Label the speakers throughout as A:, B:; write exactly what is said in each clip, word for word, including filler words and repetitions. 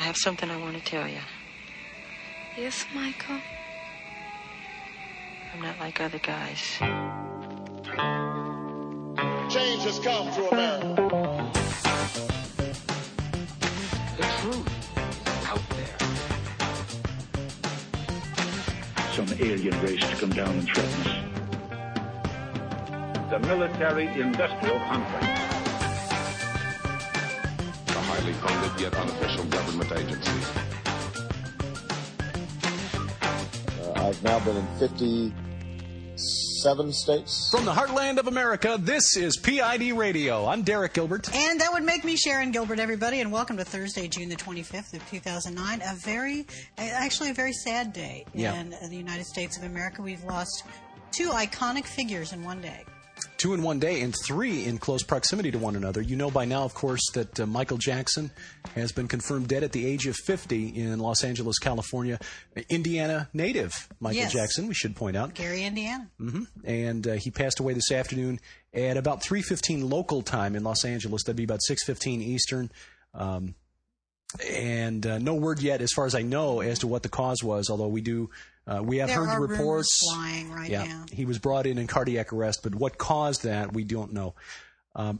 A: have something I want to tell you.
B: Yes, Michael?
A: I'm not like other guys.
C: Change has come to America.
D: The truth is out there.
E: Some alien race to come down and threaten us.
F: The military-industrial complex.
G: A highly funded yet unofficial government agency.
H: Uh, I've now been in fifty-seven states.
I: From the heartland of America, this is P I D Radio. I'm Derek Gilbert.
J: And that would make me Sharon Gilbert, everybody, and welcome to Thursday, June the twenty-fifth of two thousand nine. A very, actually a very sad day
I: yeah.
J: in the United States of America. We've lost two iconic figures in one day.
I: Two in one day and three in close proximity to one another. You know by now, of course, that uh, Michael Jackson has been confirmed dead at the age of fifty in Los Angeles, California. Indiana native Michael
J: yes.
I: Jackson, we should point out.
J: Gary, Indiana.
I: Mm-hmm. And uh, he passed away this afternoon at about three fifteen local time in Los Angeles. That'd be about six fifteen Eastern. Um, and uh, no word yet, as far as I know, as to what the cause was, although we do... Uh, we have
J: there
I: heard
J: are
I: the reports.
J: Rumors flying right
I: yeah,
J: now.
I: He was brought in in cardiac arrest, but what caused that, we don't know. Um,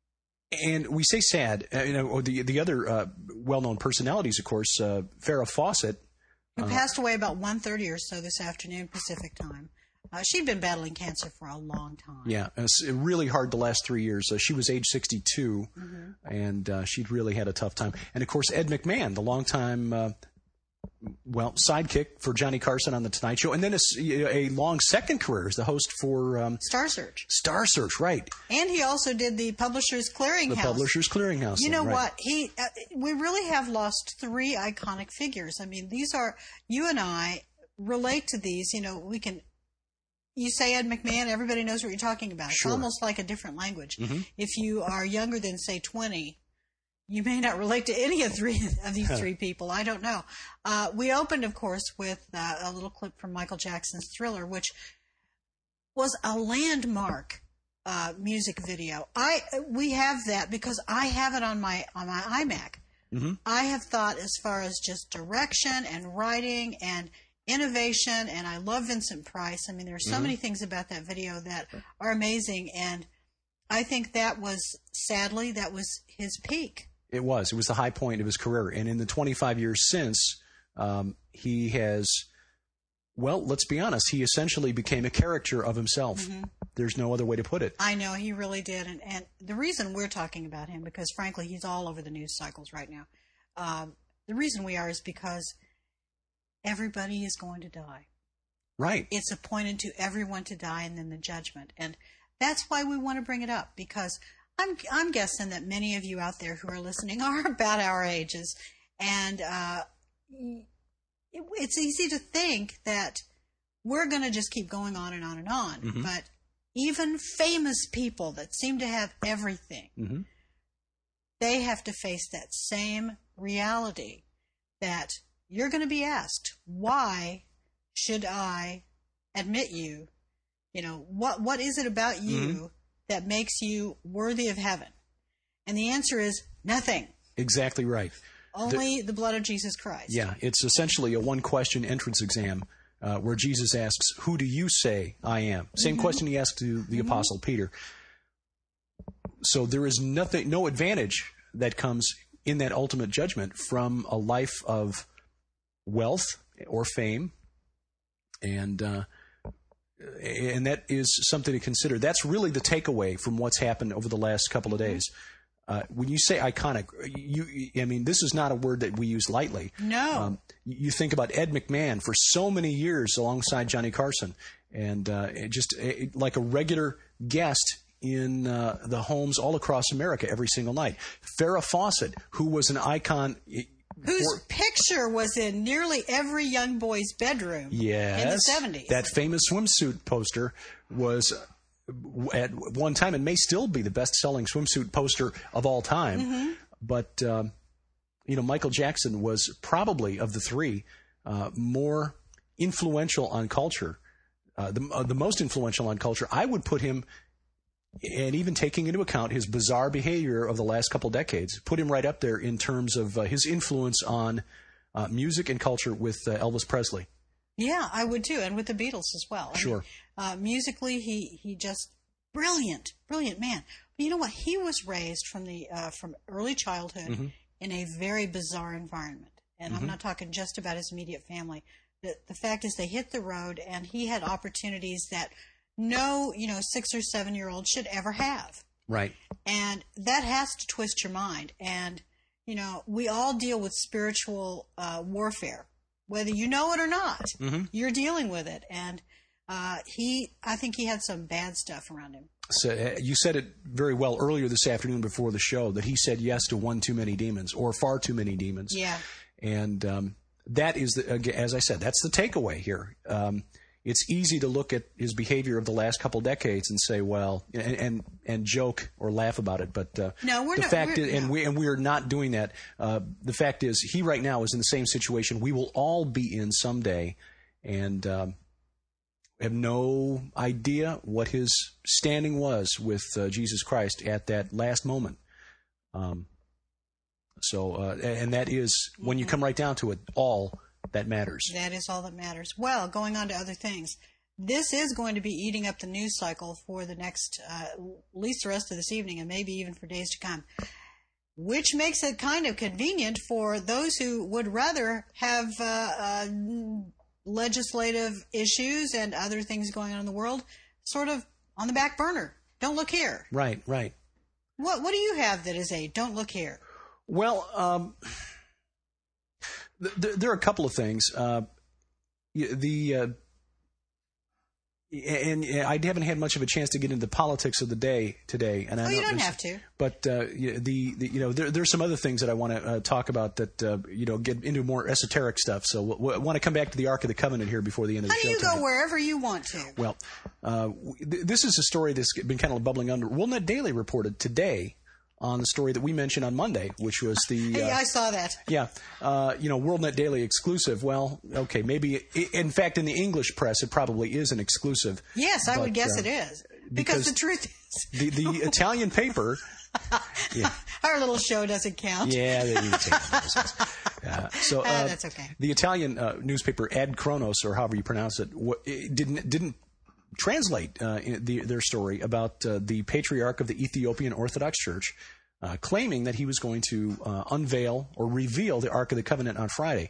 I: and we say sad. Uh, you know, the the other uh, well-known personalities, of course, uh, Farrah Fawcett,
J: who
I: uh,
J: passed away about one thirty or so this afternoon Pacific time. Uh, she'd been battling cancer for a long time.
I: Yeah, it's really hard the last three years. Uh, she was age sixty-two,
J: mm-hmm.
I: and uh, she'd really had a tough time. And of course, Ed McMahon, the longtime. Uh, Well, sidekick for Johnny Carson on The Tonight Show, and then a, a long second career as the host for um,
J: Star Search.
I: Star Search, right?
J: And he also did the Publishers Clearinghouse.
I: The Publishers Clearinghouse.
J: You know
I: right.
J: what? He, uh, we really have lost three iconic figures. I mean, these are you and I relate to these. You know, we can. You say Ed McMahon, everybody knows what you're talking about.
I: Sure.
J: It's almost like a different language.
I: Mm-hmm.
J: If you are younger than say twenty. You may not relate to any of three of these three people. I don't know. Uh, we opened, of course, with uh, a little clip from Michael Jackson's Thriller, which was a landmark uh, music video. I we have that because I have it on my on my iMac.
I: Mm-hmm.
J: I have thought as far as just direction and writing and innovation, and I love Vincent Price. I mean, there are so
I: mm-hmm.
J: many things about that video that are amazing, and I think that was, sadly, that was his peak.
I: It was. It was the high point of his career. And in the twenty-five years since, um, he has, well, let's be honest, he essentially became a caricature of himself.
J: Mm-hmm.
I: There's no other way to put it.
J: I know, he really did. And, and the reason we're talking about him, because frankly, he's all over the news cycles right now. Um, the reason we are is because everybody is going to die.
I: Right.
J: It's appointed to everyone to die and then the judgment. And that's why we want to bring it up, because I'm I'm guessing that many of you out there who are listening are about our ages, and uh, it, it's easy to think that we're going to just keep going on and on and on.
I: Mm-hmm.
J: But even famous people that seem to have everything,
I: mm-hmm.
J: they have to face that same reality that you're going to be asked, why should I admit you? You know, what what is it about you mm-hmm. that makes you worthy of heaven? And the answer is nothing.
I: Exactly right.
J: Only the, the blood of Jesus Christ.
I: Yeah, it's essentially a one-question entrance exam uh, where Jesus asks, who do you say I am? Same
J: mm-hmm.
I: question he asked to the mm-hmm. Apostle Peter. So there is nothing, no advantage that comes in that ultimate judgment from a life of wealth or fame, and uh, and that is something to consider. That's really the takeaway from what's happened over the last couple of days. Uh, when you say iconic, you, I mean, this is not a word that we use lightly.
J: No.
I: Um, you think about Ed McMahon for so many years alongside Johnny Carson, and uh, just uh, like a regular guest in uh, the homes all across America every single night. Farrah Fawcett, who was an icon.
J: Whose
I: for,
J: picture was in nearly every young boy's bedroom
I: yes,
J: in the seventies.
I: That famous swimsuit poster was at one time and may still be the best-selling swimsuit poster of all time.
J: Mm-hmm.
I: But, um, you know, Michael Jackson was probably, of the three, uh, more influential on culture, uh, the, uh, the most influential on culture. I would put him and even taking into account his bizarre behavior of the last couple decades, put him right up there in terms of uh, his influence on uh, music and culture with uh, Elvis Presley.
J: Yeah, I would too, and with the Beatles as well. I
I: Sure.
J: mean, uh, musically, he he just brilliant, brilliant man. But you know what? He was raised from the uh, from early childhood
I: Mm-hmm.
J: in a very bizarre environment, and
I: Mm-hmm.
J: I'm not talking just about his immediate family. The the fact is, they hit the road, and he had opportunities that no, you know, six or seven year old should ever have.
I: Right.
J: And that has to twist your mind. And, you know, we all deal with spiritual uh, warfare, whether you know it or not.
I: Mm-hmm.
J: You're dealing with it. And uh, he, I think he had some bad stuff around him.
I: So, uh, you said it very well earlier this afternoon before the show that he said yes to one too many demons or far too many demons.
J: Yeah.
I: And um, that is, the, again, as I said, that's the takeaway here. Um, it's easy to look at his behavior of the last couple decades and say, well, and and, and joke or laugh about it. But uh,
J: No, we're
I: the
J: not-
I: fact
J: we're-
I: is, and
J: no.
I: we and we are not doing that. Uh, the fact is, he right now is in the same situation we will all be in someday, and um, have no idea what his standing was with uh, Jesus Christ at that last moment. Um, so, uh, and that is, when you come right down to it, all that matters.
J: That is all that matters. Well, going on to other things. This is going to be eating up the news cycle for the next, uh, at least the rest of this evening, and maybe even for days to come, which makes it kind of convenient for those who would rather have uh, uh, legislative issues and other things going on in the world sort of on the back burner. Don't look here.
I: Right, right.
J: What What do you have that is a don't look here?
I: Well, um, th- th- there are a couple of things. Uh, the uh, and, and I haven't had much of a chance to get into the politics of the day today. And I
J: Oh,
I: know
J: you don't
I: there's-
J: have to.
I: But uh, the, the you know there there's some other things that I want to uh, talk about that uh, you know get into more esoteric stuff. So we we'll, want to come back to the Ark of the Covenant here before the end of the
J: Honey,
I: show.
J: you
I: tonight.
J: go wherever you want to.
I: Well, uh, w- th- this is a story that's been kind of bubbling under. WorldNet Daily reported today on the story that we mentioned on Monday, which was the
J: Hey,
I: uh,
J: I saw that.
I: yeah, uh, you know, WorldNet Daily exclusive. Well, okay, maybe i in fact in the English press it probably is an exclusive.
J: Yes, I
I: but,
J: would guess
I: uh,
J: it is. Because,
I: because
J: the truth is,
I: The the Italian paper. Yeah.
J: our little show doesn't count.
I: Yeah, they do take it. Uh, so uh,
J: Ah, that's okay.
I: The Italian uh, newspaper Ad Kronos, or however you pronounce it, w- it didn't didn't translate uh, in the, their story about uh, the patriarch of the Ethiopian Orthodox Church uh, claiming that he was going to uh, unveil or reveal the Ark of the Covenant on Friday.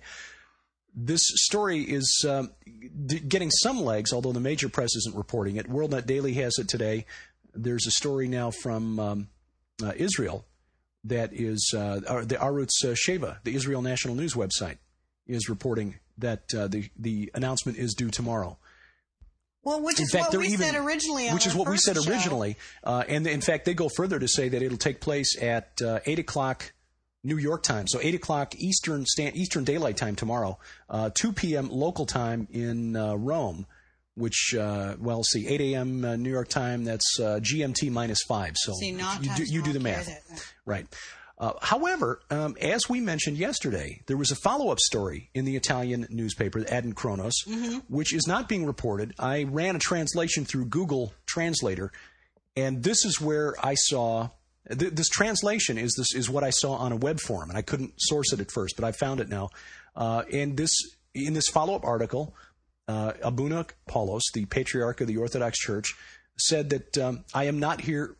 I: This story is um, d- getting some legs, although the major press isn't reporting it. WorldNet Daily has it today. There's a story now from um, uh, Israel that is uh, the Arutz uh, Sheva, the Israel National News website, is reporting that uh, the the announcement is due tomorrow.
J: Well, which
I: In
J: is
I: fact,
J: what
I: they're
J: we
I: even,
J: said originally. On
I: which is
J: our
I: what we
J: first
I: said
J: show.
I: originally, uh, and in fact, they go further to say that it'll take place at uh, eight o'clock New York time, so eight o'clock Eastern Stand, Eastern Daylight Time tomorrow, uh, two p.m. local time in uh, Rome. Which, uh, well, see, eight a.m. Uh, New York time, that's uh, G M T minus five. So
J: See, not
I: you, do,
J: times
I: you do the
J: wrong,
I: math.
J: carry that.
I: Right. Uh, however, um, as we mentioned yesterday, there was a follow-up story in the Italian newspaper, Ad Kronos,
J: Mm-hmm.
I: which is not being reported. I ran a translation through Google Translator, and this is where I saw th- this translation is this is what I saw on a web forum, and I couldn't source it at first, but I found it now. Uh, and this in this follow-up article, uh, Abuna Paulos, the patriarch of the Orthodox Church, said that um, I am not here.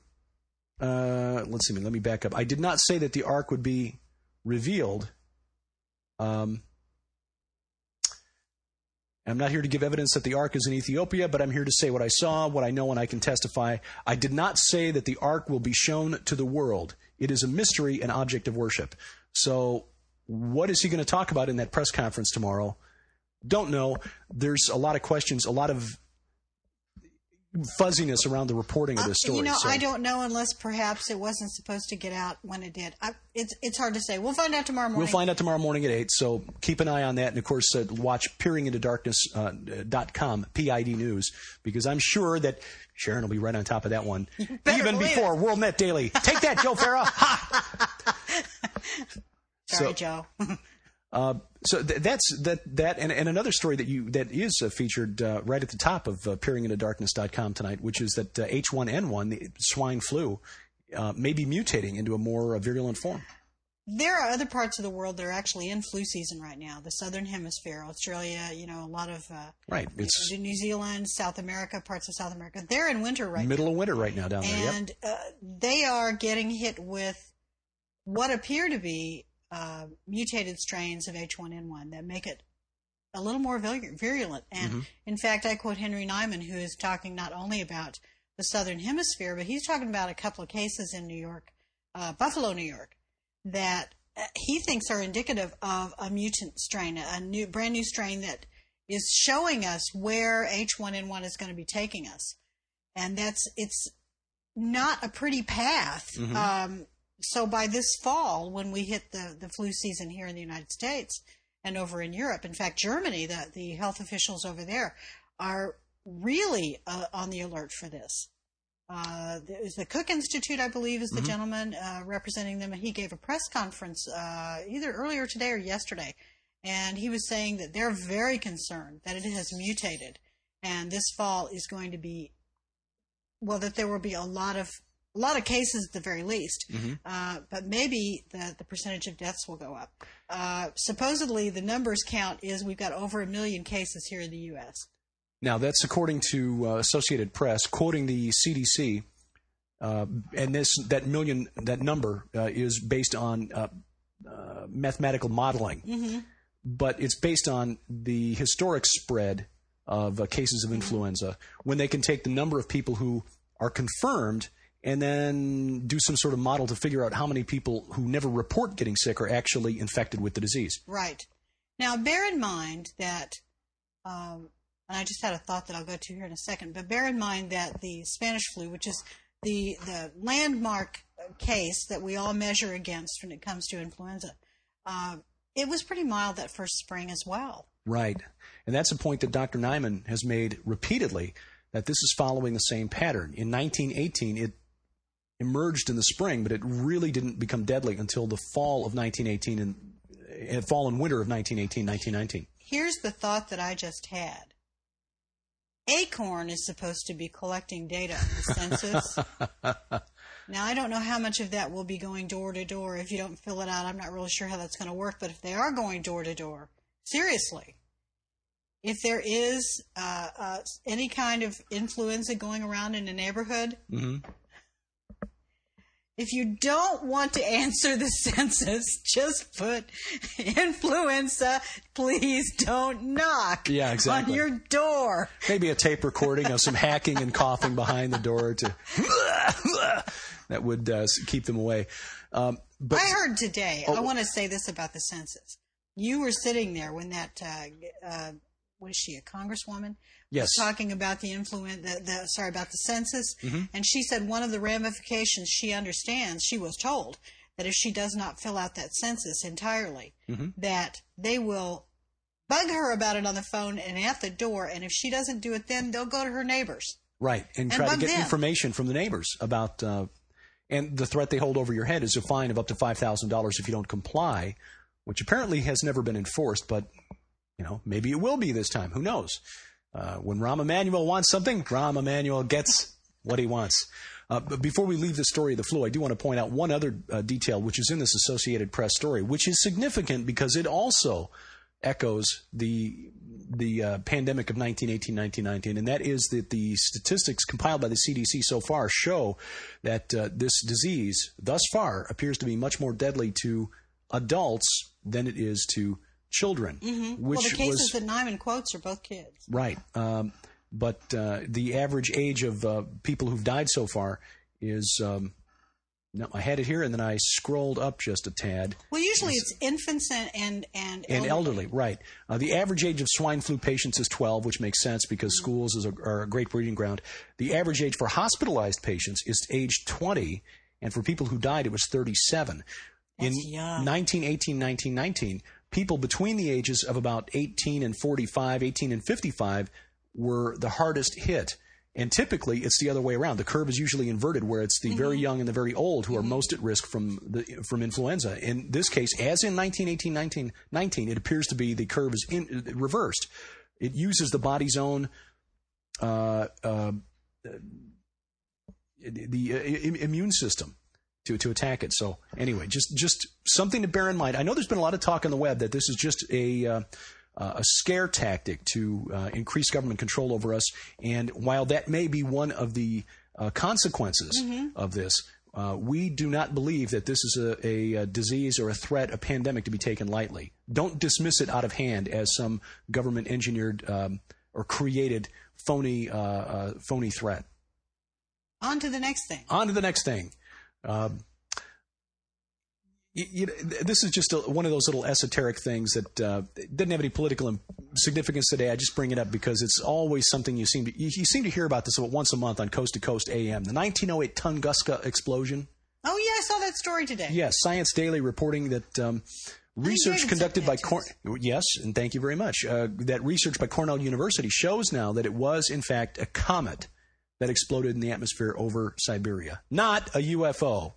I: Uh, let's see. Let me back up. I did not say that the ark would be revealed. Um, I'm not here to give evidence that the ark is in Ethiopia, but I'm here to say what I saw, what I know, and I can testify. I did not say that the ark will be shown to the world. It is a mystery, an object of worship. So, what is he going to talk about in that press conference tomorrow? Don't know. There's a lot of questions, a lot of fuzziness around the reporting of this story.
J: Uh, you know,
I: so.
J: I don't know unless perhaps it wasn't supposed to get out when it did. I, it's it's hard to say. We'll find out tomorrow morning.
I: We'll find out tomorrow morning at eight, so keep an eye on that. And, of course, uh, watch peering into darkness dot com, P I D News, because I'm sure that Sharon will be right on top of that one,
J: better
I: even
J: believe
I: before WorldNet Daily. Take that, Joe Farah. Ha!
J: Sorry,
I: So-
J: Joe.
I: Uh, so th- that's that that and, and another story that you that is uh, featured uh, right at the top of uh, peering into darkness dot com tonight, which is that uh, H one N one, the swine flu, uh, may be mutating into a more uh, virulent form.
J: There are other parts of the world that are actually in flu season right now. The Southern Hemisphere, Australia, you know, a lot of uh,
I: right. It's
J: New Zealand, South America, parts of South America. They're in winter right
I: middle
J: now.
I: of winter right now down there.
J: And
I: yep.
J: uh, they are getting hit with what appear to be uh, mutated strains of H one N one that make it a little more virulent. And
I: mm-hmm.
J: in fact, I quote Henry Nyman, who is talking not only about the Southern Hemisphere, but he's talking about a couple of cases in New York, uh, Buffalo, New York, that he thinks are indicative of a mutant strain, a new, brand new strain that is showing us where H one N one is going to be taking us. And that's, it's not a pretty path.
I: Mm-hmm.
J: Um, so by this fall, when we hit the, the flu season here in the United States and over in Europe, in fact, Germany, the, the health officials over there are really uh, on the alert for this. Uh, there's the Cook Institute, I believe, is the
I: mm-hmm. gentleman
J: uh, representing them. He gave a press conference uh, either earlier today or yesterday, and he was saying that they're very concerned that it has mutated, and this fall is going to be, well, that there will be a lot of a lot of cases at the very least,
I: mm-hmm.
J: uh, but maybe the, the percentage of deaths will go up. Uh, supposedly, the numbers count is we've got over a million cases here in the U S
I: Now, that's according to uh, Associated Press, quoting the C D C, uh, and this that million that number uh, is based on uh, uh, mathematical modeling,
J: mm-hmm.
I: but it's based on the historic spread of uh, cases of influenza. When they can take the number of people who are confirmed and then do some sort of model to figure out how many people who never report getting sick are actually infected with the disease.
J: Right. Now, bear in mind that. Um, And I just had a thought that I'll go to here in a second. But bear in mind that the Spanish flu, which is the the landmark case that we all measure against when it comes to influenza, uh, it was pretty mild that first spring as well.
I: Right. And that's a point that Doctor Nyman has made repeatedly, that this is following the same pattern. In nineteen eighteen, it emerged in the spring, but it really didn't become deadly until the fall of nineteen eighteen and uh, fall and winter of nineteen eighteen, nineteen nineteen.
J: Here's the thought that I just had. Acorn is supposed to be collecting data on the census. Now, I don't know how much of that will be going door to door. If you don't fill it out, I'm not really sure how that's going to work. But if they are going door to door, seriously, if there is uh, uh, any kind of influenza going around in a neighborhood,
I: mm-hmm.
J: if you don't want to answer the census, just put influenza, please don't knock
I: yeah, exactly.
J: on your door.
I: Maybe a tape recording of some hacking and coughing behind the door to that would uh, keep them away. Um, but
J: I heard today,
I: oh,
J: I want to say this about the census. You were sitting there when that, uh, uh, was she a congresswoman?
I: Yes.
J: Was talking about the influence, the, the, sorry, about the census.
I: Mm-hmm.
J: And she said one of the ramifications she understands, she was told, that if she does not fill out that census entirely,
I: mm-hmm.
J: that they will bug her about it on the phone and at the door. And if she doesn't do it then, they'll go to her neighbors.
I: Right. And,
J: and
I: try to get
J: them.
I: information from the neighbors about, uh, and the threat they hold over your head is a fine of up to five thousand dollars if you don't comply, which apparently has never been enforced, but, you know, maybe it will be this time. Who knows? Uh, when Rahm Emanuel wants something, Rahm Emanuel gets what he wants. Uh, but before we leave the story of the flu, I do want to point out one other uh, detail, which is in this Associated Press story, which is significant because it also echoes the the uh, pandemic of nineteen eighteen, nineteen nineteen, and that is that the statistics compiled by the C D C so far show that uh, this disease, thus far, appears to be much more deadly to adults than it is to children.
J: Mm-hmm.
I: Which
J: well, the cases
I: was,
J: that Nyman quotes are both kids.
I: Right. Um, but uh, the average age of uh, people who've died so far is, um, no, I had it here and then I scrolled up just a tad.
J: Well, usually it's, it's infants and, and, and elderly.
I: And elderly, right. Uh, the average age of swine flu patients is twelve, which makes sense because mm-hmm. schools is a, are a great breeding ground. The average age for hospitalized patients is age twenty, and for people who died, it was thirty-seven.
J: That's
I: In
J: young.
I: nineteen eighteen, nineteen nineteen, people between the ages of about eighteen and forty-five, eighteen and fifty-five were the hardest hit. And typically, it's the other way around. The curve is usually inverted, where it's the mm-hmm. very young and the very old who are mm-hmm. most at risk from the from influenza. In this case, as in nineteen eighteen, nineteen nineteen, it appears to be the curve is in, reversed. It uses the body's own uh, uh, the uh, immune system to to attack it. So anyway, just just something to bear in mind. I know there's been a lot of talk on the web that this is just a uh, Uh, a scare tactic to uh, increase government control over us. And while that may be one of the uh, consequences mm-hmm. of this, uh, we do not believe that this is a, a, a disease or a threat, a pandemic, to be taken lightly. Don't dismiss it out of hand as some government-engineered um, or created phony, uh, uh, phony threat.
J: On to the next thing.
I: On to the next thing. Um, You, you, this is just a, one of those little esoteric things that uh, doesn't have any political significance today. I just bring it up because it's always something you seem to you, you seem to hear about this about once a month on Coast to Coast A M. The nineteen oh eight Tunguska explosion.
J: Oh yeah, I saw that story today.
I: Yes, Science Daily reporting that um, research conducted by Cor- yes, and thank you very much. Uh, that research by Cornell University shows now that it was in fact a comet that exploded in the atmosphere over Siberia, not a U F O.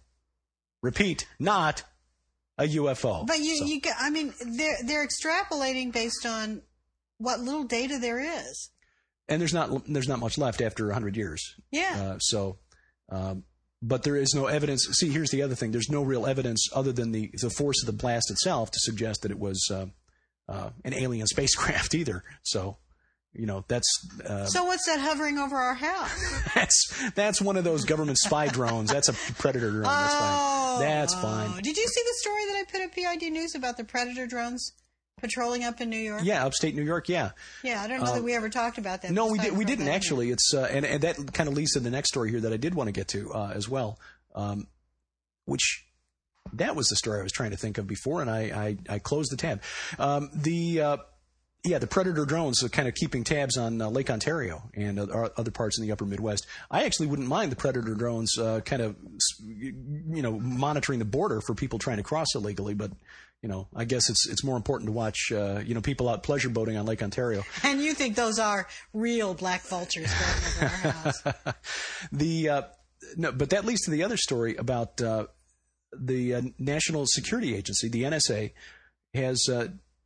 I: Repeat, not a U F O.
J: But you,
I: so.
J: you, I mean, they're they're extrapolating based on what little data there is.
I: And there's not there's not much left after a hundred years.
J: Yeah.
I: Uh, so, um, but there is no evidence. See, here's the other thing: there's no real evidence other than the the force of the blast itself to suggest that it was uh, uh, an alien spacecraft either. So. You know, that's... Uh,
J: so what's that hovering over our house?
I: that's that's one of those government spy drones. That's a Predator drone. That's
J: oh,
I: fine. That's fine.
J: Did you see the story that I put at P I D News about the Predator drones patrolling up in New York?
I: Yeah, upstate New York, yeah.
J: Yeah, I don't know um, that we ever talked about that.
I: No, we, did, we didn't, actually. It's uh, and, and that kind of leads to the next story here that I did want to get to uh, as well, um, which... That was the story I was trying to think of before, and I, I, I closed the tab. Um, the... Uh, Yeah, the Predator drones are kind of keeping tabs on uh, Lake Ontario and uh, other parts in the upper Midwest. I actually wouldn't mind the Predator drones uh, kind of, you know, monitoring the border for people trying to cross illegally. But, you know, I guess it's it's more important to watch, uh, you know, people out pleasure boating on Lake Ontario.
J: And you think those are real black vultures going over our house.
I: the, uh, no, but that leads to the other story about uh, the uh, National Security Agency, the N S A, has... Uh,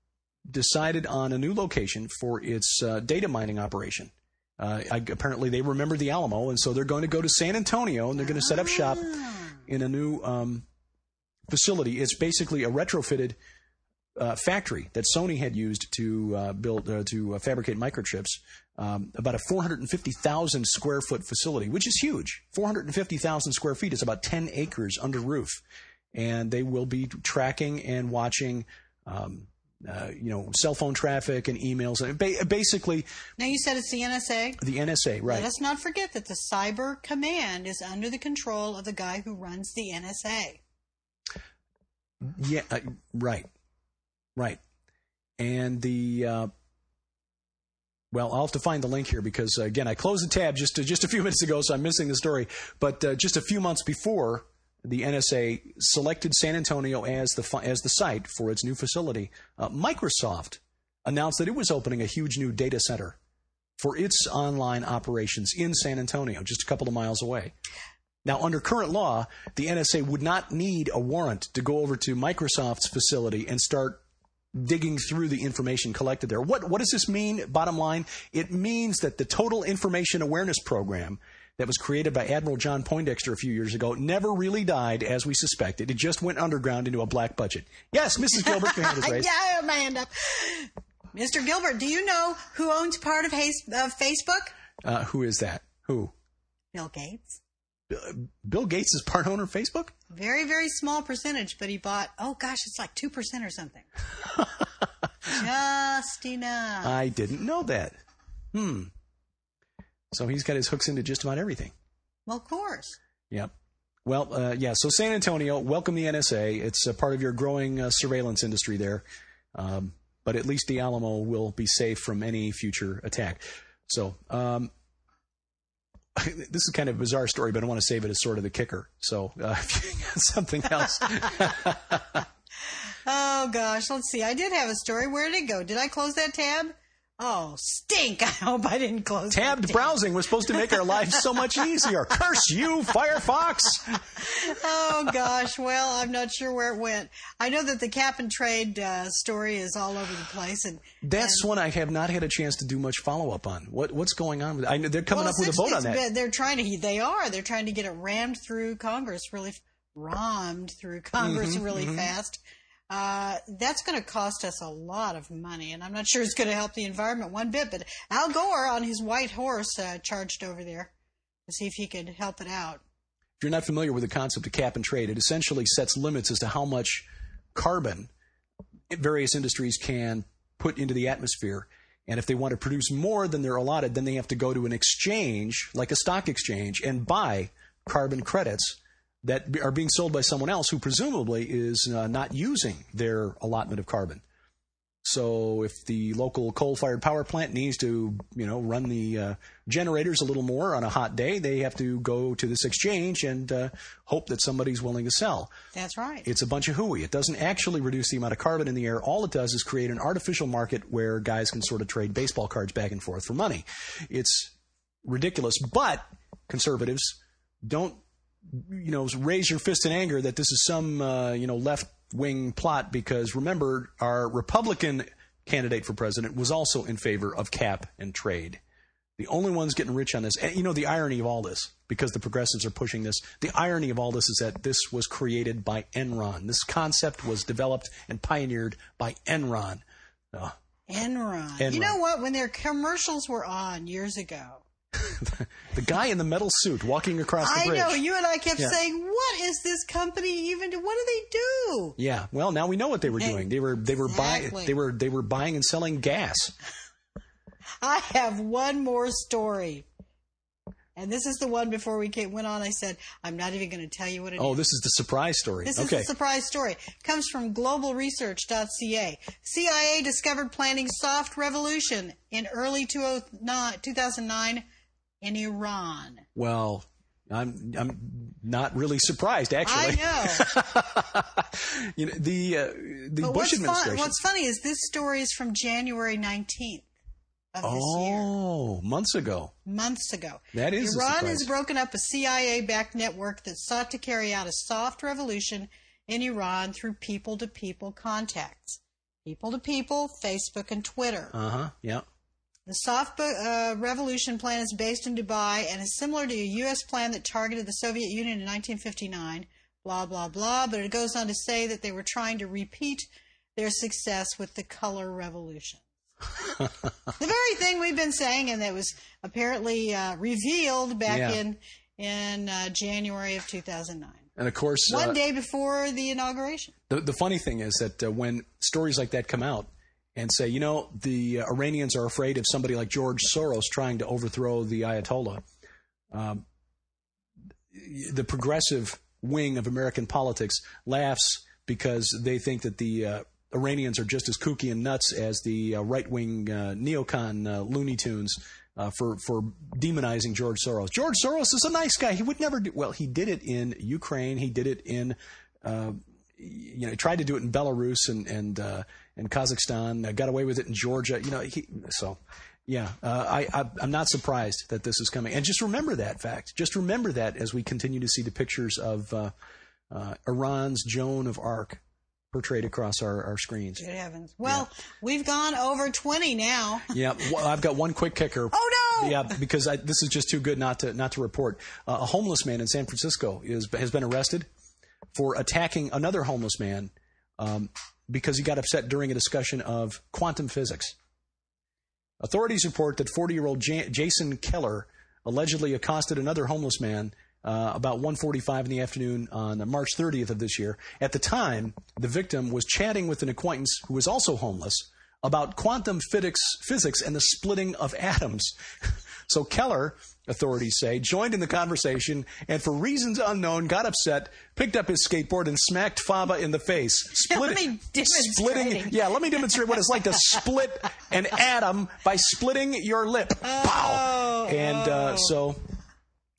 I: decided on a new location for its uh, data mining operation. Uh, I, apparently, they remember the Alamo, and so they're going to go to San Antonio, and they're going to set up shop in a new um, facility. It's basically a retrofitted uh, factory that Sony had used to uh, build uh, to uh, fabricate microchips. Um, about a four hundred fifty thousand square foot facility, which is huge. four hundred fifty thousand square feet is about ten acres under roof, and they will be tracking and watching. Um, Uh, you know, cell phone traffic and emails. Ba- basically...
J: Now, you said it's the N S A?
I: The N S A, right.
J: Let us not forget that the Cyber Command is under the control of the guy who runs the N S A.
I: Yeah, uh, right. Right. And the... Uh, well, I'll have to find the link here because, uh, again, I closed the tab just, uh, just a few minutes ago, so I'm missing the story. But uh, just a few months before... The N S A selected San Antonio as the as the site for its new facility. Uh, Microsoft announced that it was opening a huge new data center for its online operations in San Antonio, just a couple of miles away. Now, under current law, the N S A would not need a warrant to go over to Microsoft's facility and start digging through the information collected there. What what does this mean, bottom line? It means that the Total Information Awareness Program that was created by Admiral John Poindexter a few years ago never really died, as we suspected. It just went underground into a black budget. Yes, Missus Gilbert, your hand is raised.
J: Yeah, my hand up. Mister Gilbert, do you know who owns part of Hayes, uh, Facebook?
I: Uh, who is that? Who?
J: Bill Gates.
I: Bill, Bill Gates is part owner of Facebook?
J: Very, very small percentage, but he bought, oh gosh, it's like two percent or something. Just enough.
I: I didn't know that. Hmm. So he's got his hooks into just about everything.
J: Well, of course.
I: Yep. Well, uh, yeah, so San Antonio, welcome the N S A. It's a part of your growing uh, surveillance industry there. Um, but at least the Alamo will be safe from any future attack. So um, this is kind of a bizarre story, but I want to save it as sort of the kicker. So uh, if you got something else.
J: Oh, gosh. Let's see. I did have a story. Where did it go? Did I close that tab? Oh, stink. I hope I didn't close
I: Tabbed browsing was supposed to make our lives so much easier. Curse you, Firefox!
J: Oh, gosh. Well, I'm not sure where it went. I know that the cap and trade uh, story is all over the place. and
I: That's
J: and,
I: one I have not had a chance to do much follow-up on. What What's going on with it? I know they're coming
J: well,
I: up with a vote on that.
J: Been, they're trying to, they are. They're trying to get it rammed through Congress, really, rammed through Congress
I: mm-hmm,
J: really
I: mm-hmm.
J: fast. Uh, that's going to cost us a lot of money, and I'm not sure it's going to help the environment one bit, but Al Gore on his white horse uh, charged over there to see if he could help it out.
I: If you're not familiar with the concept of cap and trade, it essentially sets limits as to how much carbon various industries can put into the atmosphere. And if they want to produce more than they're allotted, then they have to go to an exchange, like a stock exchange, and buy carbon credits that are being sold by someone else who presumably is uh, not using their allotment of carbon. So if the local coal-fired power plant needs to, you know, run the uh, generators a little more on a hot day, they have to go to this exchange and uh, hope that somebody's willing to sell.
J: That's right.
I: It's a bunch of hooey. It doesn't actually reduce the amount of carbon in the air. All it does is create an artificial market where guys can sort of trade baseball cards back and forth for money. It's ridiculous, but conservatives don't, you know, raise your fist in anger that this is some, uh, you know, left-wing plot, because remember, our Republican candidate for president was also in favor of cap and trade. The only ones getting rich on this, and you know, the irony of all this, because the progressives are pushing this, the irony of all this is that this was created by Enron. This concept was developed and pioneered by Enron. Uh,
J: Enron.
I: Enron.
J: You know what? When their commercials were on years ago,
I: the guy in the metal suit walking across the
J: I
I: bridge.
J: know. You and I kept
I: yeah.
J: saying, "What is this company even do? What do they do?"
I: Yeah. Well, now we know what they were doing. They were they were
J: exactly.
I: buying they were they were buying and selling gas.
J: I have one more story, and this is the one before we came, went on. I said, "I'm not even going to tell you what it
I: oh,
J: is."
I: Oh, this is the surprise story.
J: This
I: okay.
J: is the surprise story. It comes from global research dot c a. C I A discovered planning soft revolution in early two thousand nine. In Iran.
I: Well, I'm I'm not really surprised, actually.
J: I
I: know. you know the uh, the
J: but
I: Bush
J: what's
I: administration.
J: Fun, what's funny is this story is from January nineteenth of
I: oh,
J: this year.
I: Oh, months ago.
J: Months ago.
I: That is
J: Iran
I: a surprise.
J: has broken up a C I A-backed network that sought to carry out a soft revolution in Iran through people-to-people contacts. People-to-people, Facebook and Twitter.
I: Uh-huh, yeah.
J: The soft uh, revolution plan is based in Dubai and is similar to a U S plan that targeted the Soviet Union in nineteen fifty-nine, blah, blah, blah. But it goes on to say that they were trying to repeat their success with the color revolution. The very thing we've been saying, and that was apparently uh, revealed back
I: yeah.
J: in, in uh, January of two thousand nine.
I: And of course...
J: One
I: uh,
J: day before the inauguration.
I: The, the funny thing is that uh, when stories like that come out, and say, you know, the uh, Iranians are afraid of somebody like George Soros trying to overthrow the Ayatollah. Um, the progressive wing of American politics laughs because they think that the uh, Iranians are just as kooky and nuts as the uh, right-wing uh, neocon uh, Looney Tunes uh, for, for demonizing George Soros. George Soros is a nice guy. He would never do... Well, he did it in Ukraine. He did it in... Uh, you know, he tried to do it in Belarus and... and uh, in Kazakhstan, uh, got away with it in Georgia. You know, he, so yeah, uh, I, I, I'm not surprised that this is coming. And just remember that fact. Just remember that as we continue to see the pictures of uh, uh, Iran's Joan of Arc portrayed across our, our screens.
J: Good heavens! Well,
I: yeah.
J: We've gone over twenty now.
I: Yeah, well, I've got one quick kicker.
J: Oh no!
I: Yeah, because I, this is just too good not to not to report. Uh, a homeless man in San Francisco is has been arrested for attacking another homeless man. Um, because he got upset during a discussion of quantum physics. Authorities report that forty-year-old J- Jason Keller allegedly accosted another homeless man uh, about one forty-five in the afternoon on March thirtieth of this year. At the time, the victim was chatting with an acquaintance who was also homeless about quantum physics, physics and the splitting of atoms. So Keller, authorities say, joined in the conversation and for reasons unknown got upset, picked up his skateboard and smacked Faba in the face.
J: Split, let me
I: splitting, yeah, let me demonstrate what it's like to split an atom by splitting your lip.
J: Oh,
I: Pow! And uh, so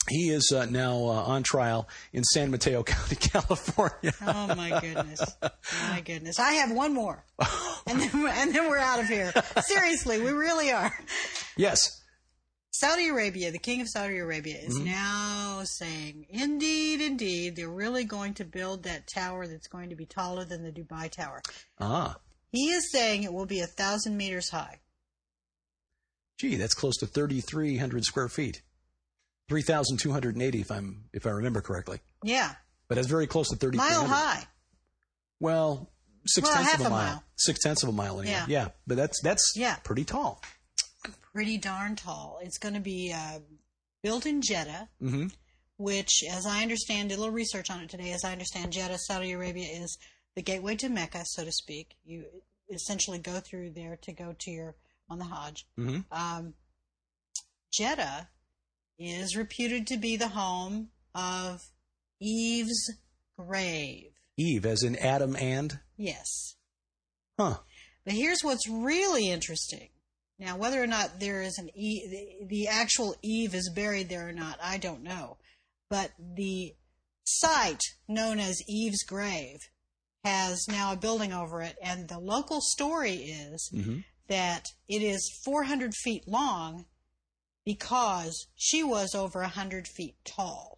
I: he is uh, now uh, on trial in San Mateo County, California.
J: Oh, my goodness. My goodness. I have one more. And then, and then we're out of here. Seriously, we really are.
I: Yes.
J: Saudi Arabia, the king of Saudi Arabia, is
I: Mm-hmm.
J: now saying, indeed, indeed, they're really going to build that tower that's going to be taller than the Dubai Tower.
I: Ah.
J: He is saying it will be a thousand meters high.
I: Gee, that's close to thirty-three hundred square feet. three thousand two hundred eighty, if I'm if I remember correctly.
J: Yeah.
I: But that's very close to thirty-three hundred.
J: Mile high.
I: Well, six
J: Well,
I: tenths
J: half
I: of a,
J: a
I: mile.
J: mile.
I: Six tenths of a mile anyway.
J: Yeah.
I: Yeah. But that's that's
J: Yeah.
I: pretty tall.
J: Pretty darn tall. It's going to be uh, built in Jeddah,
I: Mm-hmm.
J: which, as I understand, did a little research on it today. As I understand, Jeddah, Saudi Arabia, is the gateway to Mecca, so to speak. You essentially go through there to go to your on the Hajj.
I: Mm-hmm.
J: Um, Jeddah is reputed to be the home of Eve's grave.
I: Eve, as in Adam and?
J: Yes.
I: Huh.
J: But here's what's really interesting. Now, whether or not there is an Eve, the, the actual Eve is buried there or not, I don't know. But the site known as Eve's grave has now a building over it, and the local story is
I: Mm-hmm.
J: that it is four hundred feet long because she was over one hundred feet tall.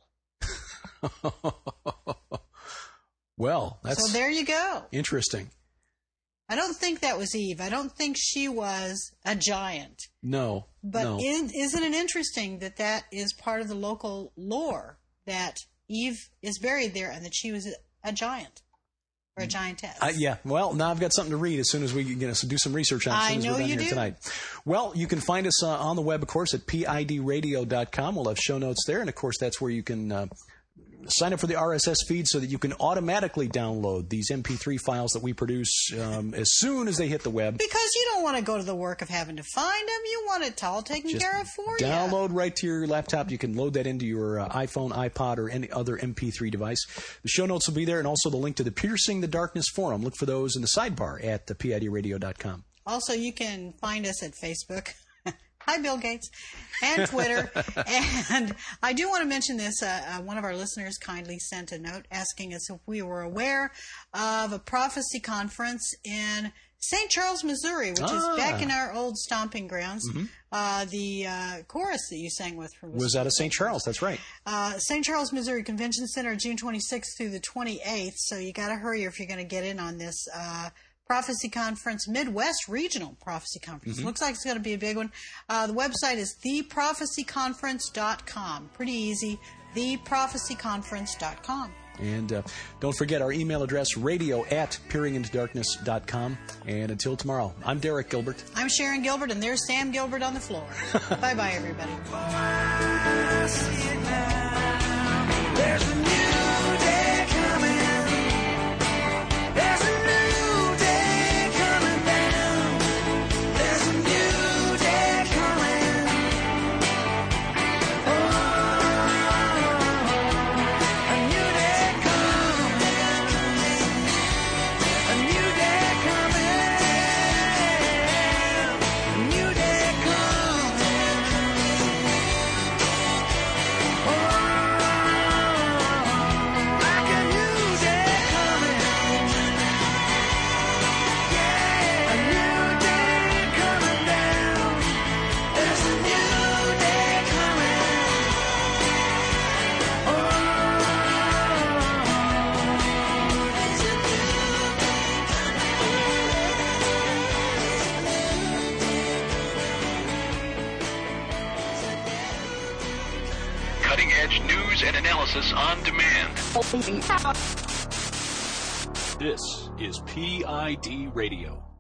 I: Well, that's
J: So there you go.
I: interesting.
J: I don't think that was Eve. I don't think she was a giant.
I: No.
J: But
I: no.
J: in, isn't it interesting that that is part of the local lore, that Eve is buried there and that she was a, a giant or a giantess?
I: Uh, yeah. Well, now I've got something to read as soon as we you know, do some research on it as
J: I
I: soon as
J: know
I: we're done
J: you
I: here
J: do.
I: tonight. Well, you can find us uh, on the web, of course, at P I D radio dot com. We'll have show notes there. And, of course, that's where you can uh, sign up for the R S S feed so that you can automatically download these M P three files that we produce um, as soon as they hit the web.
J: Because you don't want to go to the work of having to find them. You want it all taken
I: Just
J: care of for you.
I: download right to your laptop. You can load that into your uh, iPhone, iPod, or any other M P three device. The show notes will be there, and also the link to the Piercing the Darkness forum. Look for those in the sidebar at the P I D radio dot com.
J: Also, you can find us at Facebook. Hi, Bill Gates, and Twitter. And I do want to mention this. Uh, uh, one of our listeners kindly sent a note asking us if we were aware of a prophecy conference in Saint Charles, Missouri, which
I: Ah.
J: is back in our old stomping grounds. Uh, the uh, chorus that you sang with from
I: Was out of Saint Charles. That's right.
J: uh, Saint Charles, Missouri Convention Center, June twenty-sixth through the twenty-eighth. So you got to hurry if you're going to get in on this uh, Prophecy Conference, Midwest Regional Prophecy Conference. Looks like it's going to be a big one. Uh, the website is the prophecy conference dot com. Pretty easy, the prophecy conference dot com.
I: And uh, don't forget our email address, radio at peering into darkness dot com. And until tomorrow, I'm Derek Gilbert.
J: I'm Sharon Gilbert, and there's Sam Gilbert on the floor. Bye-bye, everybody.
K: There's a new day coming. There's a new day coming down. There's a new day coming. Oh, a new day coming. A new day coming. A new day coming. Oh, like a new day coming. Yeah, a new day coming down. There's a new day coming. Oh, there's a new
L: Cutting edge news and analysis on demand. This is P I D Radio.